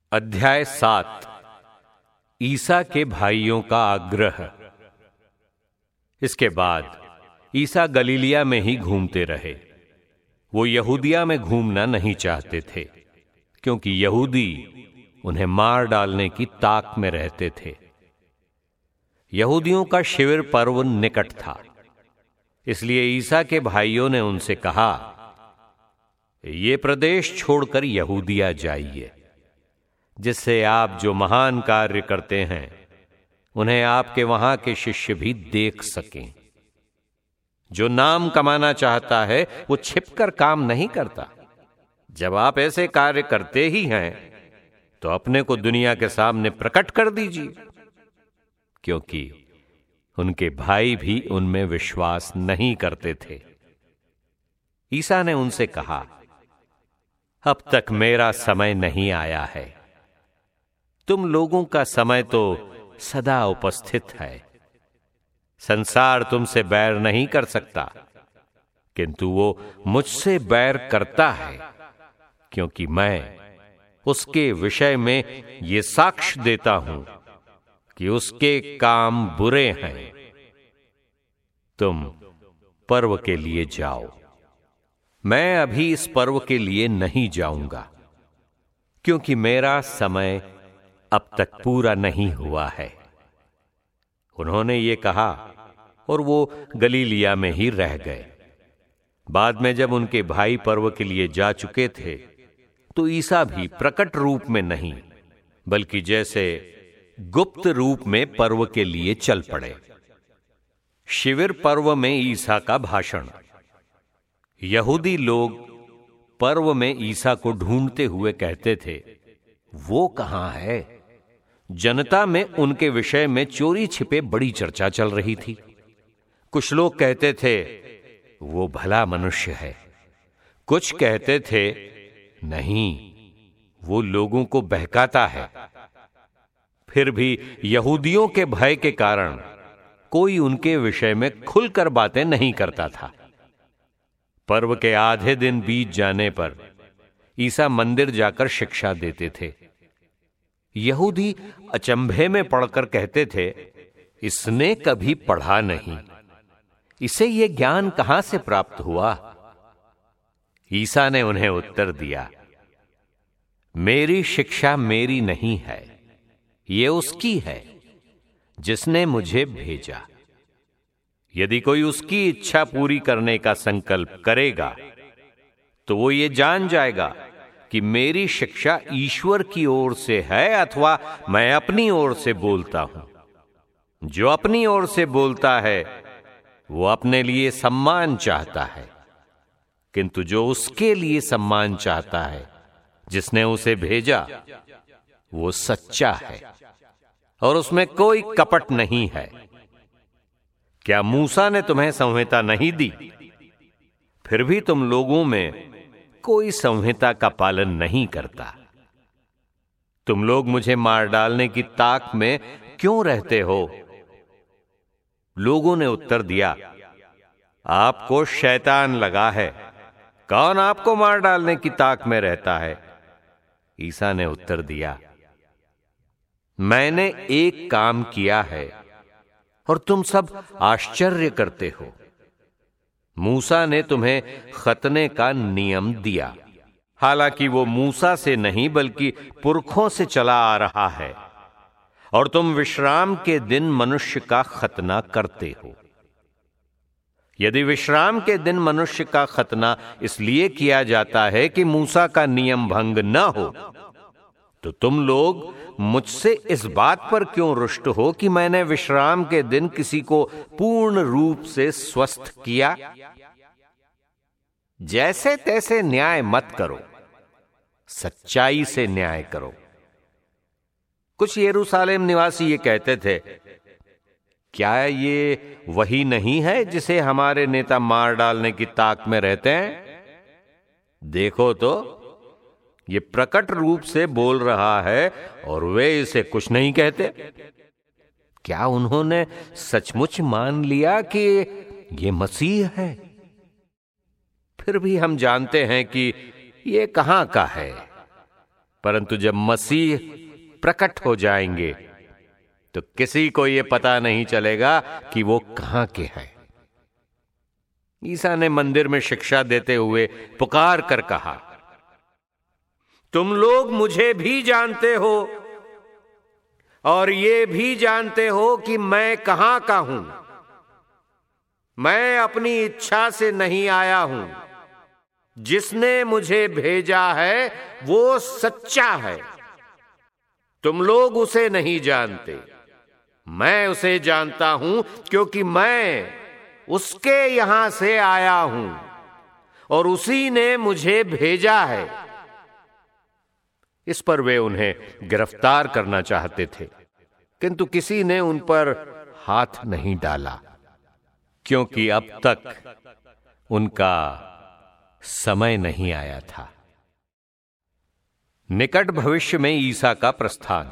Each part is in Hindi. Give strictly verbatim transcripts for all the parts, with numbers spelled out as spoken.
अध्याय सात। ईसा के भाइयों का आग्रह। इसके बाद ईसा गलीलिया में ही घूमते रहे। वो यहूदिया में घूमना नहीं चाहते थे, क्योंकि यहूदी उन्हें मार डालने की ताक में रहते थे। यहूदियों का शिविर पर्व निकट था, इसलिए ईसा के भाइयों ने उनसे कहा, ये प्रदेश छोड़कर यहूदिया जाइए, जिससे आप जो महान कार्य करते हैं उन्हें आपके वहां के शिष्य भी देख सकें। जो नाम कमाना चाहता है वो छिपकर काम नहीं करता। जब आप ऐसे कार्य करते ही हैं तो अपने को दुनिया के सामने प्रकट कर दीजिए, क्योंकि उनके भाई भी उनमें विश्वास नहीं करते थे। ईसा ने उनसे कहा, अब तक मेरा समय नहीं आया है, तुम लोगों का समय तो सदा उपस्थित है। संसार तुमसे बैर नहीं कर सकता, किंतु वो मुझसे बैर करता है, क्योंकि मैं उसके विषय में ये साक्ष्य देता हूं कि उसके काम बुरे हैं। तुम पर्व के लिए जाओ, मैं अभी इस पर्व के लिए नहीं जाऊंगा, क्योंकि मेरा समय अब तक पूरा नहीं हुआ है। उन्होंने ये कहा और वो गलीलिया में ही रह गए। बाद में जब उनके भाई पर्व के लिए जा चुके थे तो ईसा भी प्रकट रूप में नहीं, बल्कि जैसे गुप्त रूप में पर्व के लिए चल पड़े। शिविर पर्व में ईसा का भाषण। यहूदी लोग पर्व में ईसा को ढूंढते हुए कहते थे, वो कहां है? जनता में उनके विषय में चोरी छिपे बड़ी चर्चा चल रही थी। कुछ लोग कहते थे, वो भला मनुष्य है। कुछ कहते थे, नहीं, वो लोगों को बहकाता है। फिर भी यहूदियों के भय के कारण कोई उनके विषय में खुलकर बातें नहीं करता था। पर्व के आधे दिन बीत जाने पर ईसा मंदिर जाकर शिक्षा देते थे। यहूदी अचंभे में पड़कर कहते थे, इसने कभी पढ़ा नहीं, इसे ये ज्ञान कहां से प्राप्त हुआ? ईसा ने उन्हें उत्तर दिया, मेरी शिक्षा मेरी नहीं है, ये उसकी है जिसने मुझे भेजा। यदि कोई उसकी इच्छा पूरी करने का संकल्प करेगा तो वो ये जान जाएगा कि मेरी शिक्षा ईश्वर की ओर से है अथवा मैं अपनी ओर से बोलता हूं। जो अपनी ओर से बोलता है वो अपने लिए सम्मान चाहता है, किंतु जो उसके लिए सम्मान चाहता है जिसने उसे भेजा, वो सच्चा है और उसमें कोई कपट नहीं है। क्या मूसा ने तुम्हें संहिता नहीं दी? फिर भी तुम लोगों में कोई संहिता का पालन नहीं करता। तुम लोग मुझे मार डालने की ताक में क्यों रहते हो? लोगों ने उत्तर दिया, आपको शैतान लगा है, कौन आपको मार डालने की ताक में रहता है? ईसा ने उत्तर दिया, मैंने एक काम किया है और तुम सब आश्चर्य करते हो। मूसा ने तुम्हें खतने का नियम दिया, हालांकि वो मूसा से नहीं बल्कि पुरखों से चला आ रहा है, और तुम विश्राम के दिन मनुष्य का खतना करते हो। यदि विश्राम के दिन मनुष्य का खतना इसलिए किया जाता है कि मूसा का नियम भंग न हो, तो तुम लोग मुझसे इस बात पर क्यों रुष्ट हो कि मैंने विश्राम के दिन किसी को पूर्ण रूप से स्वस्थ किया? जैसे तैसे न्याय मत करो, सच्चाई से न्याय करो। कुछ यरूशलेम निवासी ये कहते थे, क्या ये वही नहीं है जिसे हमारे नेता मार डालने की ताक में रहते हैं? देखो तो, ये प्रकट रूप से बोल रहा है और वे इसे कुछ नहीं कहते। क्या उन्होंने सचमुच मान लिया कि ये मसीह है? फिर भी हम जानते हैं कि ये कहां का है। परंतु जब मसीह प्रकट हो जाएंगे तो किसी को यह पता नहीं चलेगा कि वो कहां के हैं। ईसा ने मंदिर में शिक्षा देते हुए पुकार कर कहा, तुम लोग मुझे भी जानते हो और ये भी जानते हो कि मैं कहां का हूं। मैं अपनी इच्छा से नहीं आया हूं, जिसने मुझे भेजा है वो सच्चा है। तुम लोग उसे नहीं जानते, मैं उसे जानता हूं, क्योंकि मैं उसके यहां से आया हूं और उसी ने मुझे भेजा है। इस पर वे उन्हें गिरफ्तार करना चाहते थे, किंतु किसी ने उन पर हाथ नहीं डाला, क्योंकि अब तक उनका समय नहीं आया था। निकट भविष्य में ईसा का प्रस्थान।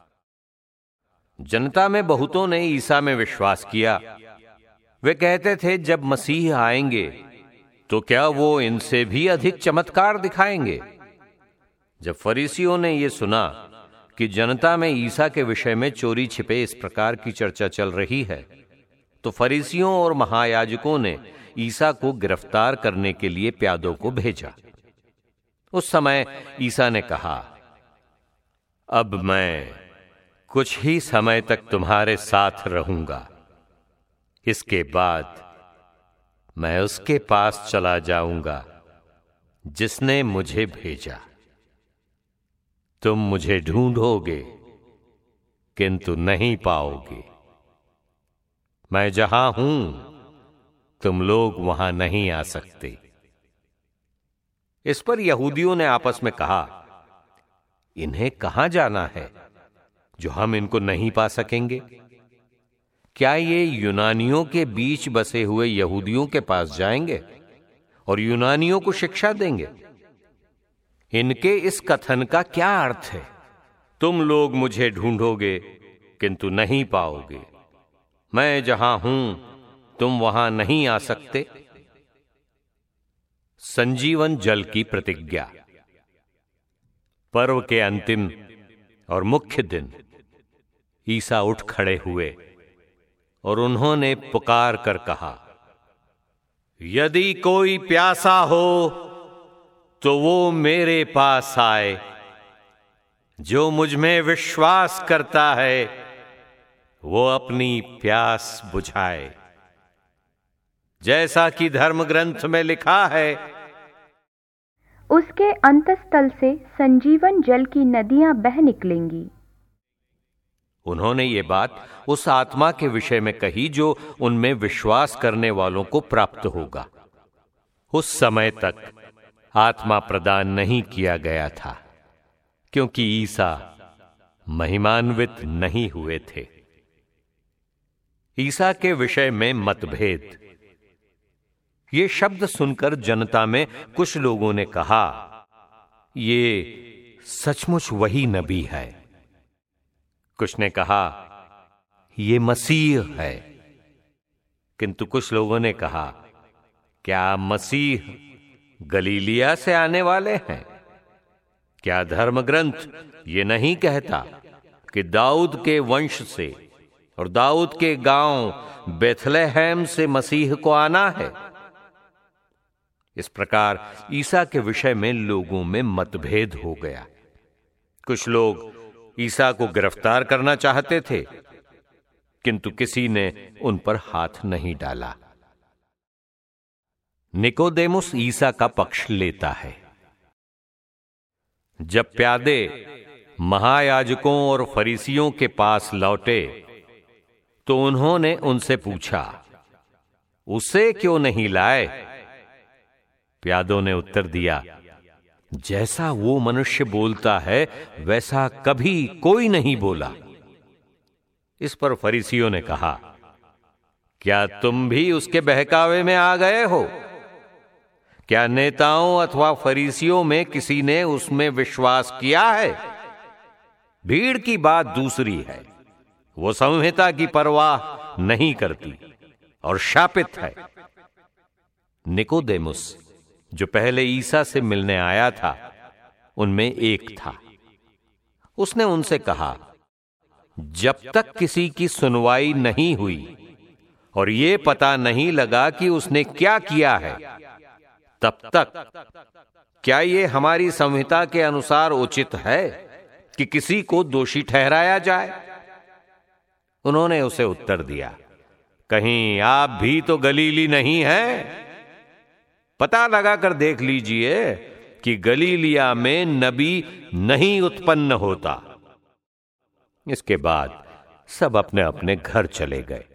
जनता में बहुतों ने ईसा में विश्वास किया। वे कहते थे, जब मसीह आएंगे तो क्या वो इनसे भी अधिक चमत्कार दिखाएंगे। जब फरीसियों ने यह सुना कि जनता में ईसा के विषय में चोरी छिपे इस प्रकार की चर्चा चल रही है, तो फरीसियों और महायाजकों ने ईसा को गिरफ्तार करने के लिए प्यादों को भेजा। उस समय ईसा ने कहा, अब मैं कुछ ही समय तक तुम्हारे साथ रहूंगा, इसके बाद मैं उसके पास चला जाऊंगा जिसने मुझे भेजा। तुम मुझे ढूंढोगे किंतु नहीं पाओगे। मैं जहां हूं तुम लोग वहां नहीं आ सकते। इस पर यहूदियों ने आपस में कहा, इन्हें कहां जाना है जो हम इनको नहीं पा सकेंगे? क्या ये यूनानियों के बीच बसे हुए यहूदियों के पास जाएंगे और यूनानियों को शिक्षा देंगे? इनके इस कथन का क्या अर्थ है? तुम लोग मुझे ढूंढोगे किंतु नहीं पाओगे। मैं जहां हूं तुम वहां नहीं आ सकते। संजीवन जल की प्रतिज्ञा। पर्व के अंतिम और मुख्य दिन ईसा उठ खड़े हुए और उन्होंने पुकार कर कहा, यदि कोई प्यासा हो तो वो मेरे पास आए। जो मुझ में विश्वास करता है वो अपनी प्यास बुझाए। जैसा कि धर्म ग्रंथ में लिखा है, उसके अंतस्थल से संजीवन जल की नदियां बह निकलेंगी। उन्होंने ये बात उस आत्मा के विषय में कही जो उनमें विश्वास करने वालों को प्राप्त होगा। उस समय तक आत्मा प्रदान नहीं किया गया था, क्योंकि ईसा महिमान्वित नहीं हुए थे। ईसा के विषय में मतभेद। ये शब्द सुनकर जनता में कुछ लोगों ने कहा, ये सचमुच वही नबी है। कुछ ने कहा, ये मसीह है। किंतु कुछ लोगों ने कहा, क्या मसीह गलीलिया से आने वाले हैं? क्या धर्म ग्रंथ ये नहीं कहता कि दाऊद के वंश से और दाऊद के गांव बेथलेहम से मसीह को आना है? इस प्रकार ईसा के विषय में लोगों में मतभेद हो गया। कुछ लोग ईसा को गिरफ्तार करना चाहते थे, किंतु किसी ने उन पर हाथ नहीं डाला। निकोदेमुस ईसा का पक्ष लेता है। जब प्यादे महायाजकों और फरीसियों के पास लौटे तो उन्होंने उनसे पूछा, उसे क्यों नहीं लाए? प्यादों ने उत्तर दिया, जैसा वो मनुष्य बोलता है वैसा कभी कोई नहीं बोला। इस पर फरीसियों ने कहा, क्या तुम भी उसके बहकावे में आ गए हो? क्या नेताओं अथवा फरीसियों में किसी ने उसमें विश्वास किया है? भीड़ की बात दूसरी है। वो संहिता की परवाह नहीं करती और शापित है। निकोदेमुस, जो पहले ईसा से मिलने आया था, उनमें एक था। उसने उनसे कहा, जब तक किसी की सुनवाई नहीं हुई और ये पता नहीं लगा कि उसने क्या किया है, तब तक क्या ये हमारी संहिता के अनुसार उचित है कि किसी को दोषी ठहराया जाए? उन्होंने उसे उत्तर दिया, कहीं आप भी तो गलीली नहीं हैं? पता लगा कर देख लीजिए कि गलीलिया में नबी नहीं उत्पन्न होता। इसके बाद सब अपने अपने घर चले गए।